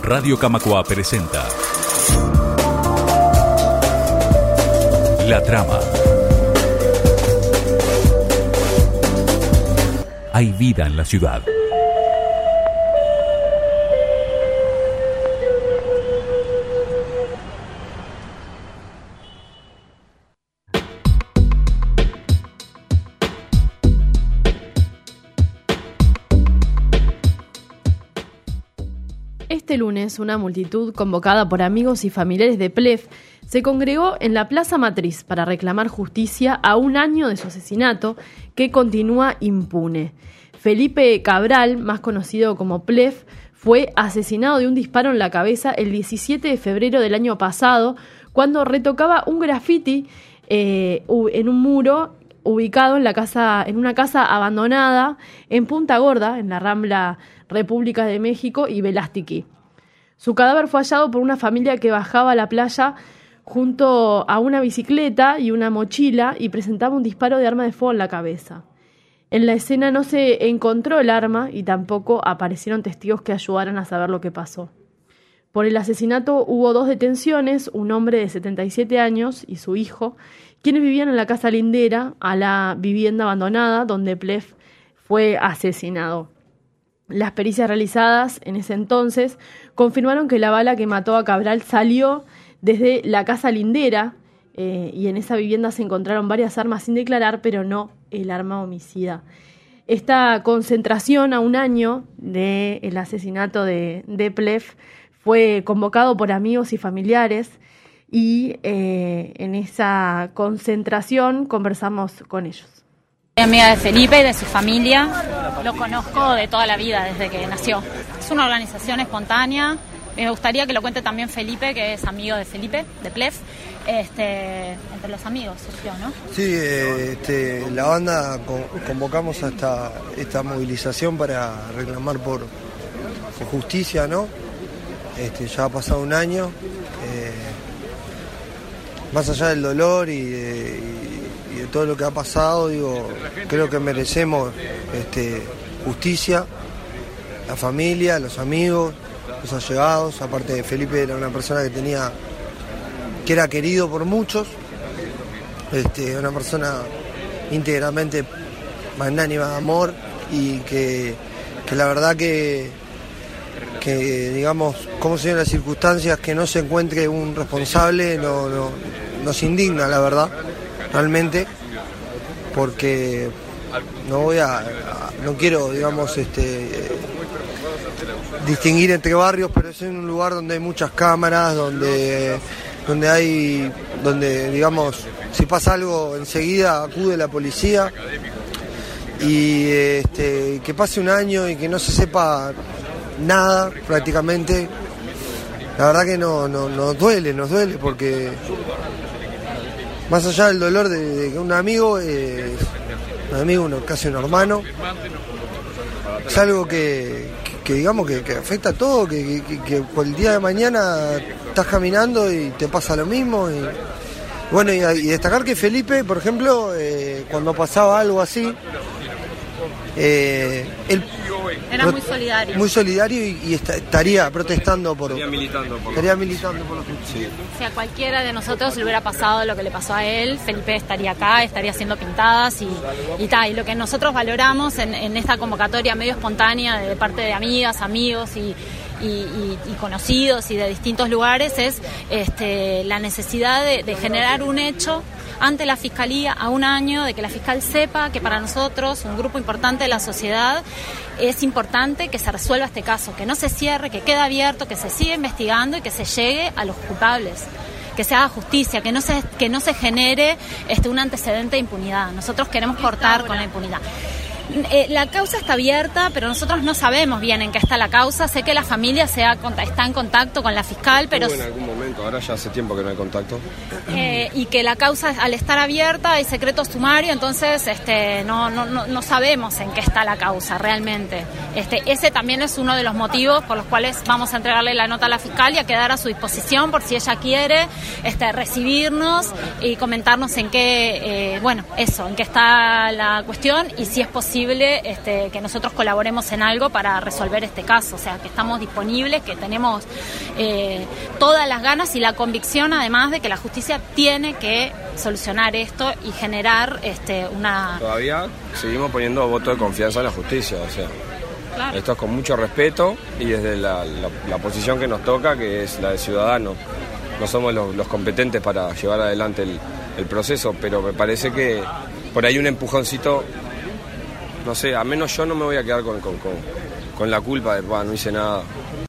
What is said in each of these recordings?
Radio Camacuá presenta La Trama. Hay vida en la ciudad. Este lunes, una multitud convocada por amigos y familiares de Plef se congregó en la Plaza Matriz para reclamar justicia a un año de su asesinato que continúa impune. Felipe Cabral, más conocido como Plef, fue asesinado de un disparo en la cabeza el 17 de febrero del año pasado cuando retocaba un graffiti en un muro ubicado en una casa abandonada en Punta Gorda, en la Rambla República de México y Velástigui. Su cadáver fue hallado por una familia que bajaba a la playa junto a una bicicleta y una mochila y presentaba un disparo de arma de fuego en la cabeza. En la escena no se encontró el arma y tampoco aparecieron testigos que ayudaran a saber lo que pasó. Por el asesinato hubo 2 detenciones, un hombre de 77 años y su hijo, quienes vivían en la casa lindera a la vivienda abandonada donde Plef fue asesinado. Las pericias realizadas en ese entonces confirmaron que la bala que mató a Cabral salió desde la casa lindera y en esa vivienda se encontraron varias armas sin declarar, pero no el arma homicida. Esta concentración a un año del asesinato de Plef fue convocado por amigos y familiares y en esa concentración conversamos con ellos. Soy amiga de Felipe y de su familia, lo conozco de toda la vida, desde que nació. Es una organización espontánea, me gustaría que lo cuente también Felipe, que es amigo de Felipe, de Plef, entre los amigos surgió, ¿no? Sí, la banda convocamos a esta movilización para reclamar por justicia, ¿no? Ya ha pasado un año, más allá del dolor y de todo lo que ha pasado, creo que merecemos justicia, la familia, los amigos, los allegados. Aparte de Felipe, era una persona que era querido por muchos, una persona íntegramente magnánima de amor y que la verdad que digamos, como se ven las circunstancias, que no se encuentre un responsable nos indigna, la verdad, realmente, porque no quiero, digamos, distinguir entre barrios, pero es en un lugar donde hay muchas cámaras, donde digamos, si pasa algo enseguida acude la policía y que pase un año y que no se sepa nada prácticamente, la verdad que nos duele porque más allá del dolor de un amigo, casi un hermano, es algo que digamos que afecta a todo, que por el día de mañana estás caminando y te pasa lo mismo y bueno, y destacar que Felipe, por ejemplo, cuando pasaba algo así, él era muy solidario. Muy solidario y estaría protestando estaría militando por la justicia. Si a cualquiera de nosotros le hubiera pasado lo que le pasó a él, Felipe estaría acá, estaría haciendo pintadas y tal. Y lo que nosotros valoramos en esta convocatoria medio espontánea de parte de amigas, amigos y conocidos y de distintos lugares es la necesidad de generar un hecho ante la Fiscalía a un año, de que la fiscal sepa que para nosotros, un grupo importante de la sociedad, es importante que se resuelva este caso, que no se cierre, que quede abierto, que se siga investigando y que se llegue a los culpables, que se haga justicia, que no se genere un antecedente de impunidad. Nosotros queremos cortar con la impunidad. La causa está abierta, pero nosotros no sabemos bien en qué está la causa. Sé que la familia está en contacto con la fiscal, pero en algún momento, ahora ya hace tiempo que no hay contacto. Y que la causa, al estar abierta, hay secreto sumario, entonces no sabemos en qué está la causa realmente. Ese también es uno de los motivos por los cuales vamos a entregarle la nota a la fiscal y a quedar a su disposición por si ella quiere recibirnos y comentarnos en qué, en qué está la cuestión y si es posible posible que nosotros colaboremos en algo para resolver este caso, o sea, que estamos disponibles, que tenemos todas las ganas y la convicción, además de que la justicia tiene que solucionar esto y generar una... Todavía seguimos poniendo voto de confianza en la justicia, o sea, Claro. Esto es con mucho respeto y desde la posición que nos toca, que es la de ciudadano. No somos los competentes para llevar adelante el proceso, pero me parece que por ahí un empujoncito, no sé, a menos yo no me voy a quedar con la culpa de, no hice nada.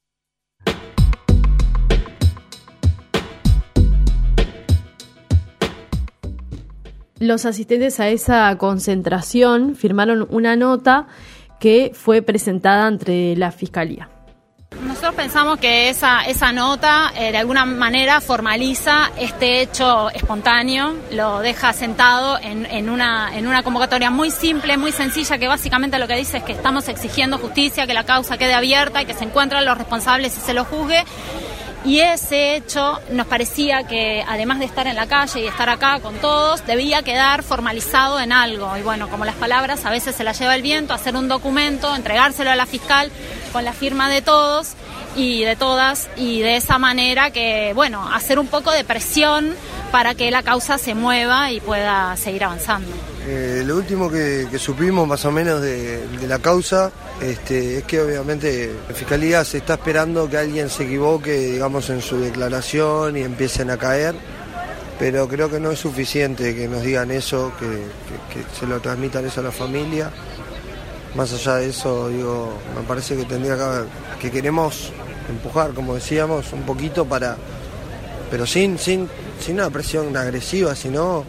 Los asistentes a esa concentración firmaron una nota que fue presentada ante la Fiscalía. Nosotros pensamos que esa nota de alguna manera formaliza este hecho espontáneo, lo deja sentado en una convocatoria muy simple, muy sencilla, que básicamente lo que dice es que estamos exigiendo justicia, que la causa quede abierta y que se encuentren los responsables y se los juzgue. Y ese hecho nos parecía que, además de estar en la calle y estar acá con todos, debía quedar formalizado en algo. Y bueno, como las palabras a veces se las lleva el viento, hacer un documento, entregárselo a la fiscal con la firma de todos y de todas, y de esa manera que, bueno, hacer un poco de presión para que la causa se mueva y pueda seguir avanzando. Lo último que supimos más o menos de la causa es que obviamente la Fiscalía se está esperando que alguien se equivoque, digamos, en su declaración y empiecen a caer, pero creo que no es suficiente que nos digan eso, que se lo transmitan eso a la familia. Más allá de eso, digo, me parece que tendría que queremos empujar, como decíamos, un poquito pero sin una presión agresiva, sino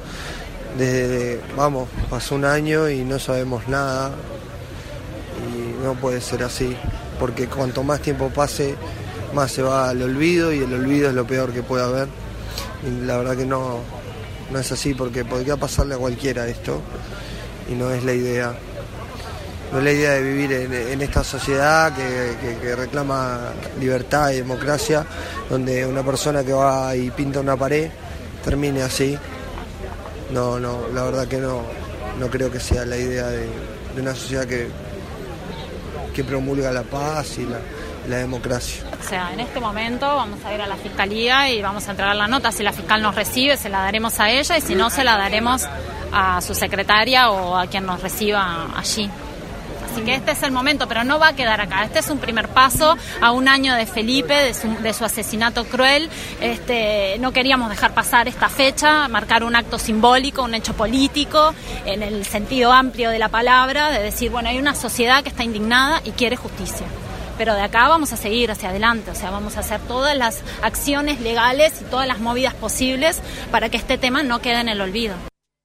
pasó un año y no sabemos nada y no puede ser así, porque cuanto más tiempo pase, más se va al olvido y el olvido es lo peor que puede haber. Y la verdad que no es así, porque podría pasarle a cualquiera esto y no es la idea. No es la idea de vivir en esta sociedad que reclama libertad y democracia, donde una persona que va y pinta una pared termine así. No, la verdad que no creo que sea la idea de una sociedad que promulga la paz y la democracia. O sea, en este momento vamos a ir a la Fiscalía y vamos a entregar la nota. Si la fiscal nos recibe, se la daremos a ella, y si no, se la daremos a su secretaria o a quien nos reciba allí. Así que este es el momento, pero no va a quedar acá. Este es un primer paso a un año de Felipe, de su asesinato cruel. No queríamos dejar pasar esta fecha, marcar un acto simbólico, un hecho político, en el sentido amplio de la palabra, de decir, bueno, hay una sociedad que está indignada y quiere justicia. Pero de acá vamos a seguir hacia adelante, o sea, vamos a hacer todas las acciones legales y todas las movidas posibles para que este tema no quede en el olvido.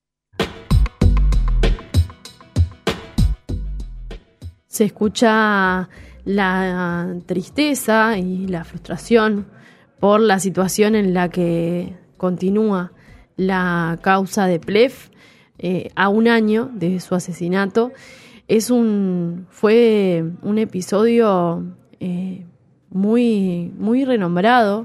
Se escucha la tristeza y la frustración por la situación en la que continúa la causa de Plef a un año de su asesinato. Fue un episodio muy, muy renombrado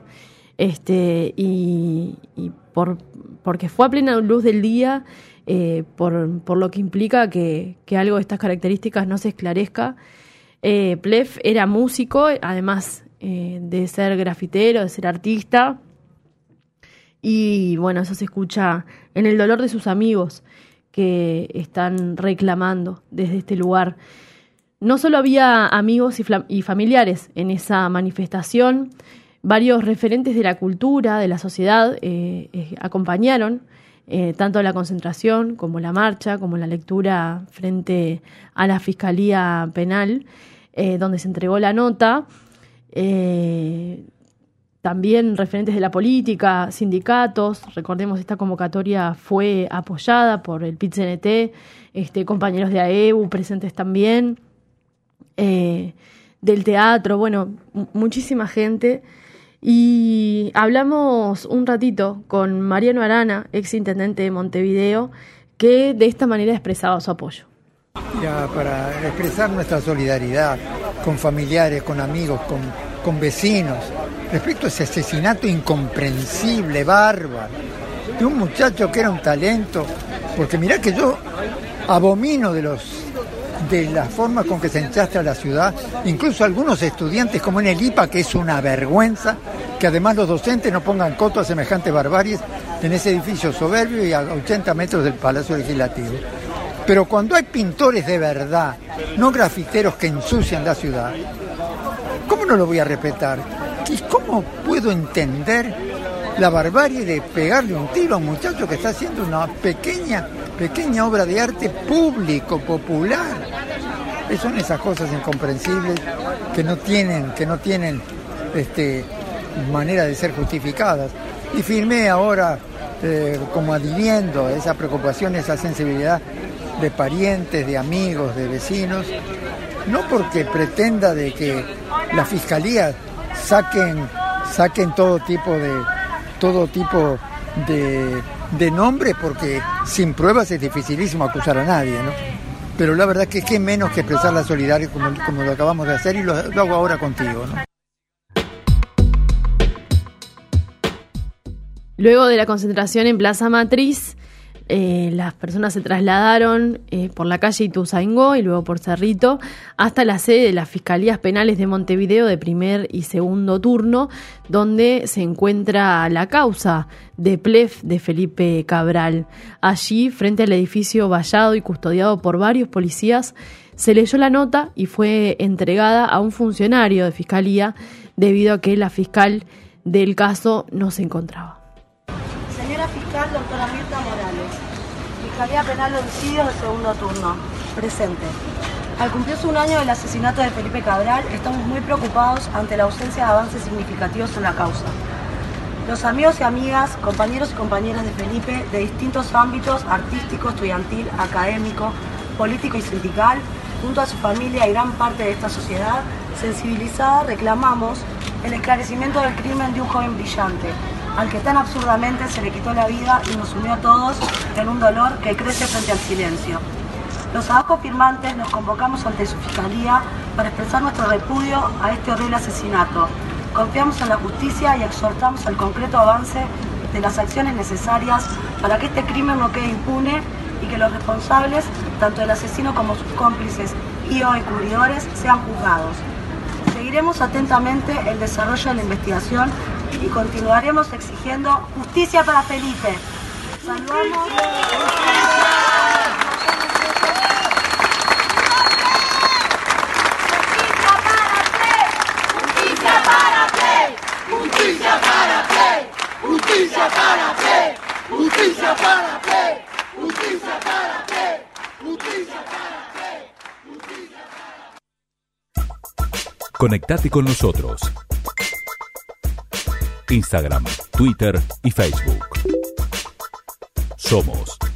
y porque fue a plena luz del día. Por lo que implica que algo de estas características no se esclarezca. Plef era músico, además de ser grafitero, de ser artista, y bueno, eso se escucha en el dolor de sus amigos que están reclamando desde este lugar. No solo había amigos y familiares en esa manifestación, varios referentes de la cultura, de la sociedad, acompañaron tanto la concentración como la marcha, como la lectura frente a la Fiscalía Penal, donde se entregó la nota. También referentes de la política, sindicatos. Recordemos, esta convocatoria fue apoyada por el PIT-CNT, compañeros de AEU presentes también, del teatro, bueno, muchísima gente. Y hablamos un ratito con Mariano Arana, ex intendente de Montevideo, que de esta manera expresaba su apoyo. Ya, para expresar nuestra solidaridad con familiares, con amigos, con vecinos, respecto a ese asesinato incomprensible, bárbaro, de un muchacho que era un talento, porque mirá que yo abomino de los de la forma con que se enchastra la ciudad, incluso algunos estudiantes como en el IPA, que es una vergüenza, que además los docentes no pongan coto a semejantes barbaries en ese edificio soberbio y a 80 metros del Palacio Legislativo. Pero cuando hay pintores de verdad, no grafiteros que ensucian la ciudad, ¿cómo no lo voy a respetar? ¿Y cómo puedo entender la barbarie de pegarle un tiro a un muchacho que está haciendo una pequeña obra de arte público, popular? Son esas cosas incomprensibles que no tienen manera de ser justificadas. Y firmé ahora como adhiriendo a esa preocupación, esa sensibilidad de parientes, de amigos, de vecinos, no porque pretenda de que la Fiscalía saquen todo tipo de nombre, porque sin pruebas es dificilísimo acusar a nadie, ¿no? Pero la verdad que qué menos que expresar la solidaridad como lo acabamos de hacer, y lo hago ahora contigo, ¿no? Luego de la concentración en Plaza Matriz, las personas se trasladaron por la calle Ituzaingó y luego por Cerrito hasta la sede de las Fiscalías Penales de Montevideo de primer y segundo turno, donde se encuentra la causa de PLEF de Felipe Cabral. Allí, frente al edificio vallado y custodiado por varios policías, se leyó la nota y fue entregada a un funcionario de Fiscalía debido a que la fiscal del caso no se encontraba. Señora fiscal, doctora Mirta Morales, Fiscalía Penal de Homicidios de segundo turno, presente. Al cumplirse un año del asesinato de Felipe Cabral, estamos muy preocupados ante la ausencia de avances significativos en la causa. Los amigos y amigas, compañeros y compañeras de Felipe, de distintos ámbitos, artístico, estudiantil, académico, político y sindical, junto a su familia y gran parte de esta sociedad, sensibilizada, reclamamos el esclarecimiento del crimen de un joven brillante, al que tan absurdamente se le quitó la vida y nos unió a todos en un dolor que crece frente al silencio. Los abajo firmantes nos convocamos ante su fiscalía para expresar nuestro repudio a este horrible asesinato. Confiamos en la justicia y exhortamos al concreto avance de las acciones necesarias para que este crimen no quede impune y que los responsables, tanto del asesino como sus cómplices y o encubridores, sean juzgados. Seguiremos atentamente el desarrollo de la investigación y continuaremos exigiendo justicia para Felipe. Saludamos. Conectate con nosotros. Instagram, Twitter y Facebook. Somos